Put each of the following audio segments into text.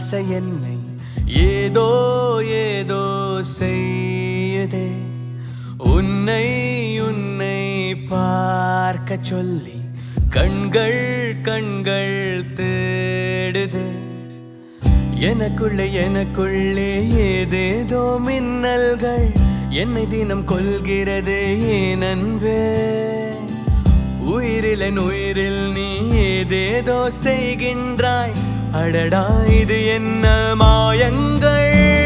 ஆசை என்னை ஏதோ ஏதோ செய்யுதே உன்னை உன்னை பார்க்க சொல்லி கண்கள் கண்கள் தேடுதே எனக்குள்ளே ஏதேதோ மின்னல்கள் என்னை தினம் கொள்கிறதே என் அன்பே உயிரில் நீ ஏதேதோ செய்கின்றாய் அடடா இது என்ன மாயங்கள்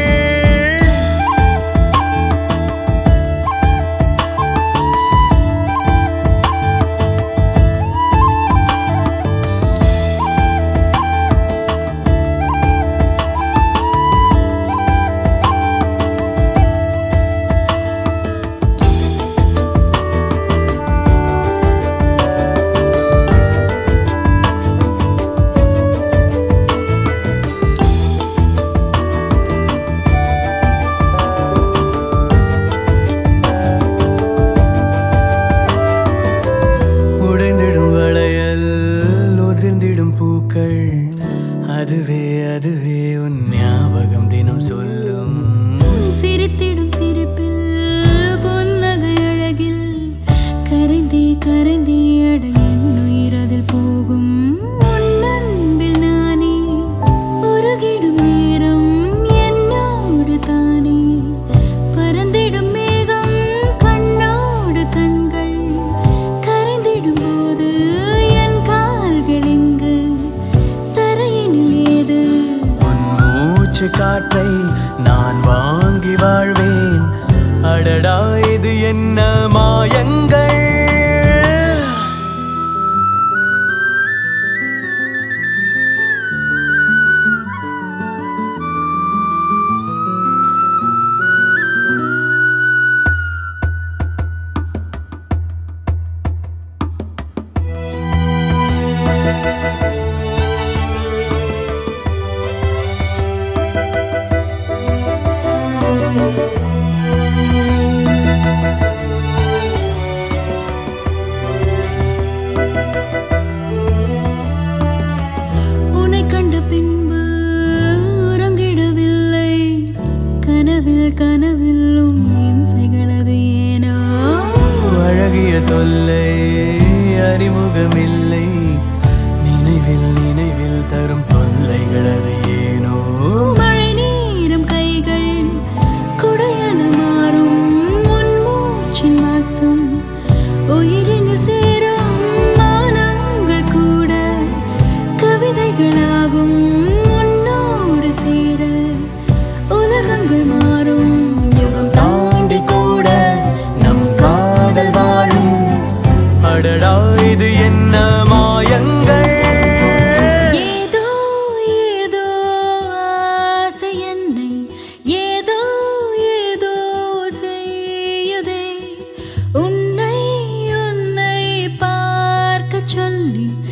பூக்கள் அதுவே அதுவே உன் ஞாபகம் தினம் சொல்லும் சிரித்திடும் சிரிப்பில் பொன்னகை அழகில் கரைந்தே கரைந்தே அடையின் உயிர் அதில் போகும் உன்னன்பில் நானே உருகிடும் நேரம் என்னோடு தானே பறந்திடும் மேகம் கண்ணோடு கண்கள் கரைந்திடும் போது என் கால்கள் இங்கு காற்றை நான் வாங்கி வாழ்வேன் அடடா இது என்ன மாயங்கள் கனவில் உன் இம்சைகளது ஏனோ அழகிய தொல்லை அறிமுகமில்லை நினைவில் தரும் தொல்லைகளது ஏனோ மழை நீரும் கைகள் குடையன மாறும் உன் மூச்சின் வாசம் உயிரினில் சேரும் மௌனங்கள் கூட கவிதைகளாகும் உன்னோடு சேர உலகங்கள் மாறும் யுகம் தாண்டி கூட நம் காதல் வாழும் அடடா இது என்ன மாயங்கள் ஏதோ ஏதோ ஆசை என்னை ஏதோ ஏதோ செய்யுதே உன்னை உன்னை பார்க்க சொல்லி